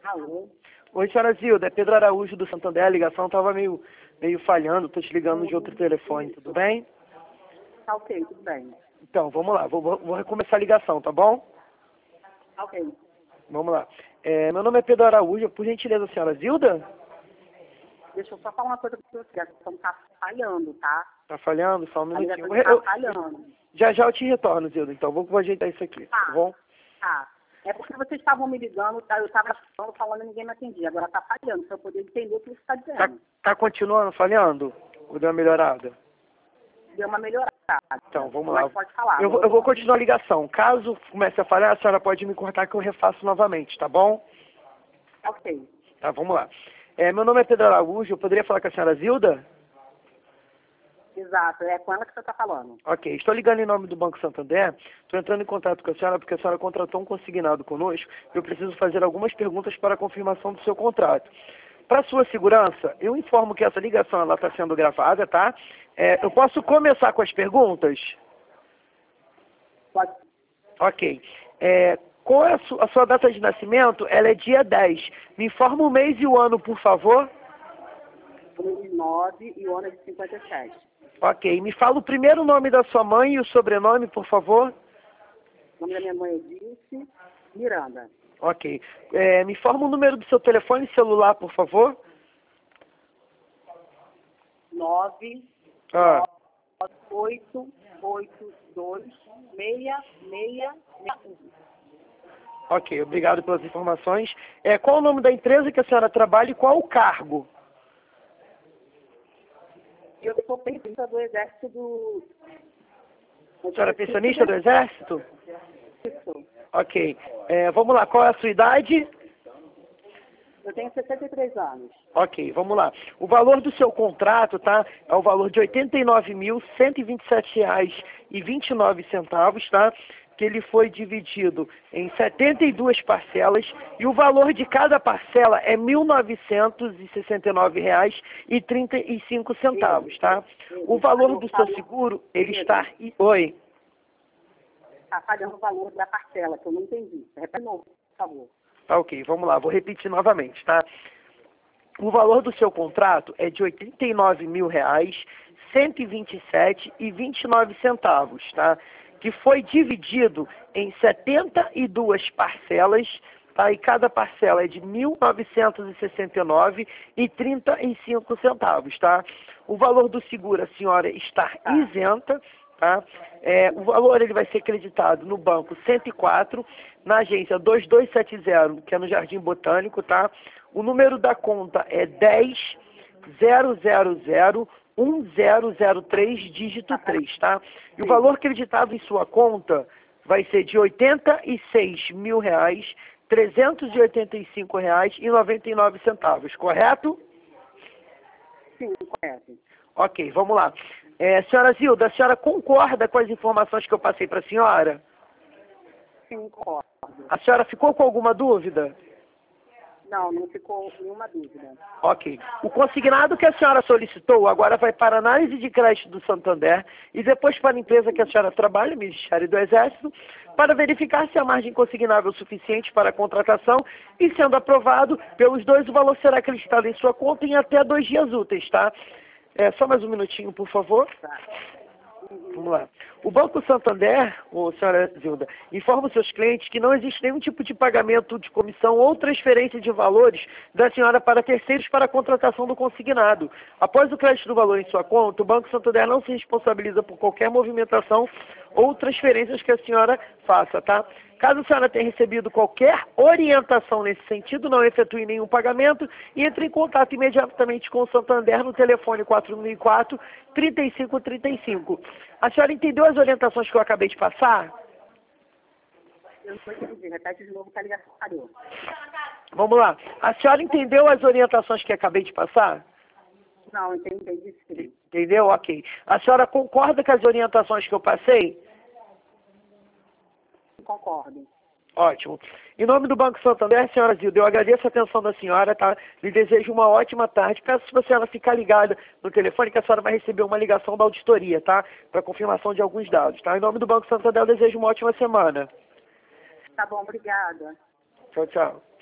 Alô? Oi, senhora Zilda, é Pedro Araújo do Santander, a ligação estava meio falhando, estou te ligando de outro telefone, tudo bem? Tá ok, tudo bem. Então, vamos lá, vou recomeçar a ligação, tá bom? Tá ok. Vamos lá. Meu nome é Pedro Araújo, por gentileza, senhora Zilda? Deixa eu só falar uma coisa pra você, a ligação tá falhando, tá? Tá falhando? Só um A minutinho. ligação tá falhando. Já eu te retorno, Zilda, então vou ajeitar isso aqui, tá bom? Tá. É porque vocês estavam me ligando, tá? Eu estava falando e ninguém me atendia. Agora tá falhando, pra eu poder entender o que você está dizendo. Tá continuando falhando? Ou deu uma melhorada? Deu uma melhorada. Então, vamos lá. Mas pode falar. Eu vou continuar a ligação. Caso comece a falhar, a senhora pode me cortar que eu refaço novamente, tá bom? Ok. Tá, vamos lá. Meu nome é Pedro Araújo, eu poderia falar com a senhora Zilda? Exato, é com ela que você está falando. Ok, estou ligando em nome do Banco Santander, estou entrando em contato com a senhora porque a senhora contratou um consignado conosco e eu preciso fazer algumas perguntas para a confirmação do seu contrato. Para sua segurança, eu informo que essa ligação está sendo gravada, tá? Eu posso começar com as perguntas? Pode. Ok. Qual é a sua data de nascimento? Ela é dia 10. Me informa o mês e o ano, por favor. 2009 e o ano é de 57. Ok. Me fala o primeiro nome da sua mãe e o sobrenome, por favor. O nome da minha mãe é Dilce Miranda. Ok. Me informa o número do seu telefone celular, por favor. 9 Ah, 8 8 2 6 6 6 ok, obrigado pelas informações. Qual o nome da empresa que a senhora trabalha e qual o cargo? Eu sou pensionista do Exército do... A senhora é pensionista do Exército? Isso. Ok. Vamos lá, qual é a sua idade? Eu tenho 63 anos. Ok, vamos lá. O valor do seu contrato, tá? É o valor de R$ 89.127,29, tá? Que ele foi dividido em 72 parcelas e o valor de cada parcela é R$ 1.969,35, tá? O valor do seu seguro, ele está... Oi? Está falhando o valor da parcela, que eu não entendi. Repete de novo, por favor. Tá, ok, vamos lá, vou repetir novamente, tá? O valor do seu contrato é de R$ 89.127,29, tá? Que foi dividido em 72 parcelas, tá? E cada parcela é de R$ 1.969,35, tá? O valor do seguro, a senhora está isenta, tá? O valor ele vai ser creditado no banco 104, na agência 2270, que é no Jardim Botânico, tá? O número da conta é 10.000.1003, dígito 3, tá? E o valor creditado em sua conta vai ser de R$ 86.385,99, correto? Sim, correto. Ok, vamos lá. Senhora Zilda, a senhora concorda com as informações que eu passei para a senhora? Sim, concordo. A senhora ficou com alguma dúvida? Não, não ficou nenhuma dúvida. Ok. O consignado que a senhora solicitou agora vai para a análise de crédito do Santander e depois para a empresa que a senhora trabalha, Ministério do Exército, para verificar se a margem consignável é suficiente para a contratação e, sendo aprovado pelos dois, o valor será acreditado em sua conta em até 2 dias úteis, tá? Só mais um minutinho, por favor. Tá. Vamos lá. O Banco Santander, senhora Zilda, informa os seus clientes que não existe nenhum tipo de pagamento de comissão ou transferência de valores da senhora para terceiros para a contratação do consignado. Após o crédito do valor em sua conta, o Banco Santander não se responsabiliza por qualquer movimentação ou transferências que a senhora faça, tá? Caso a senhora tenha recebido qualquer orientação nesse sentido, não efetue nenhum pagamento e entre em contato imediatamente com o Santander no telefone 4004-3535. A senhora entendeu as orientações que eu acabei de passar? Eu não entendi. Repete de novo que a ligação falhou. Vamos lá. A senhora entendeu as orientações que eu acabei de passar? Não, entendi sim. Entendeu? Ok. A senhora concorda com as orientações que eu passei? Concordo. Ótimo. Em nome do Banco Santander, senhora Zilda, eu agradeço a atenção da senhora, tá? Lhe desejo uma ótima tarde. Peço se você ficar ligada no telefone que a senhora vai receber uma ligação da auditoria, tá? Para confirmação de alguns dados, tá? Em nome do Banco Santander, eu desejo uma ótima semana. Tá bom, obrigada. Tchau, tchau.